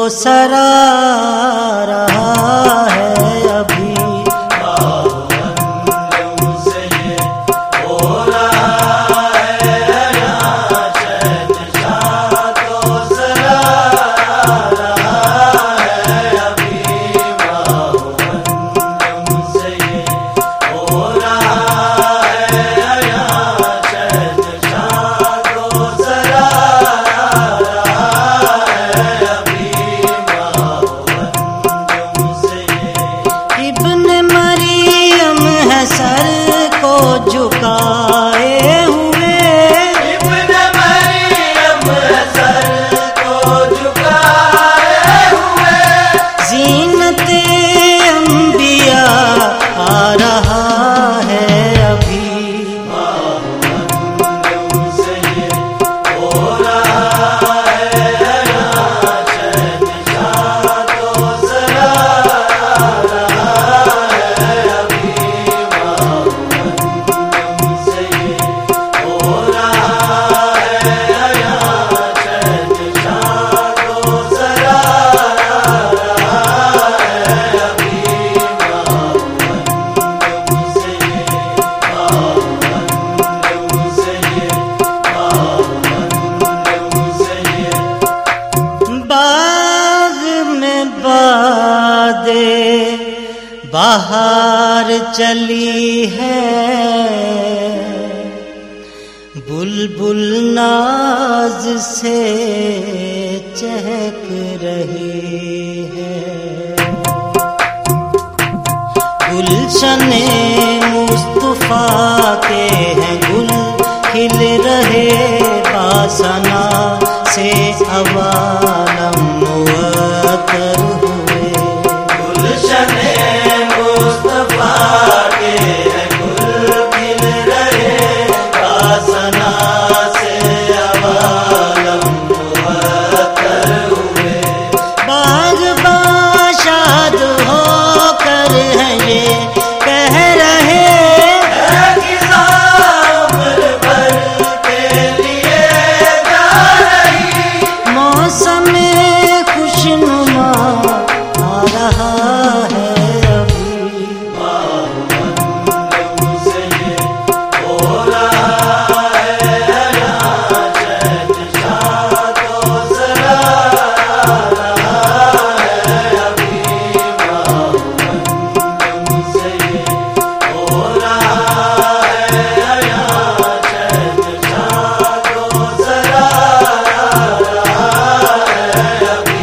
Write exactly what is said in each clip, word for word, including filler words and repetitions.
सरा रहा है अभी। झुकाए हुए इब्न मरियम सर को झुकाए हुए, ज़ीनते अंबिया आ रहा है अभी। से ये हो रहा है शहंशाह तो सरा रहा है अभी। बाहर चली है बुलबुल नाज से चहक रही है, गुलशने मुस्तफा के हैं गुल खिल रहे, बासना से अवालम मुअत्तर हुए। गुलशने मुस्तफा के हैं गुल खिल रहे, बासना से अवालम मुअत्तर हुए। बाग़बां शाद होकर हैं ये कह रहे, खुशनुमा आ रहा है अभी। से ये हो रहा है शहंशाह तो सरा रहा है अभी। से ये हो रहा है शहंशाह तो सरा रहा है अभी।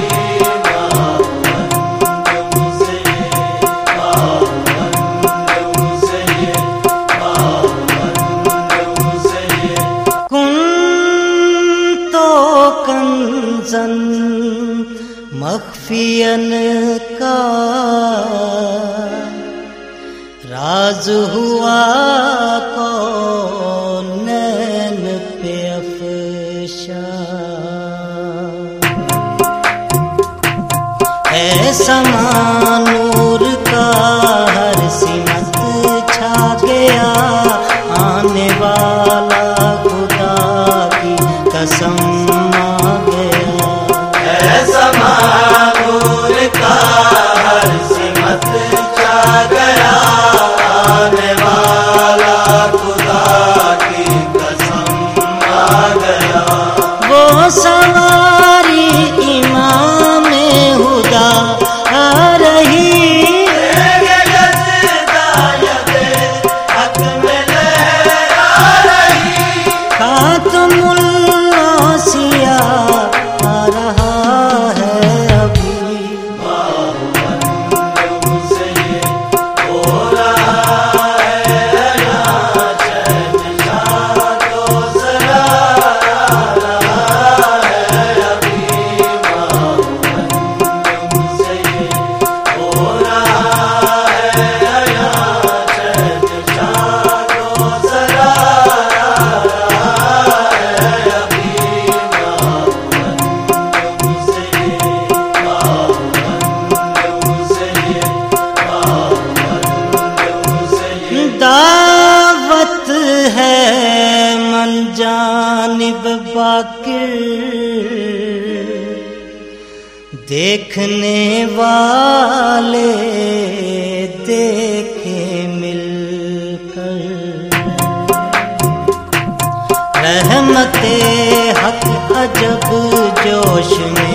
मख्फियन का राज हुआ कौनैन पे अफ़शा, ऐसा नूर का हर सिमत छा गया, आने वाला खुदा की कसम आ गया। ऐसा नूर का हर सिमत छा गया, आने वाला खुदा की कसम आ गया। वो सवारी इमाम हुदा आ रही देखने वाले देखे मिलकर, रहमते हक अजब जोश में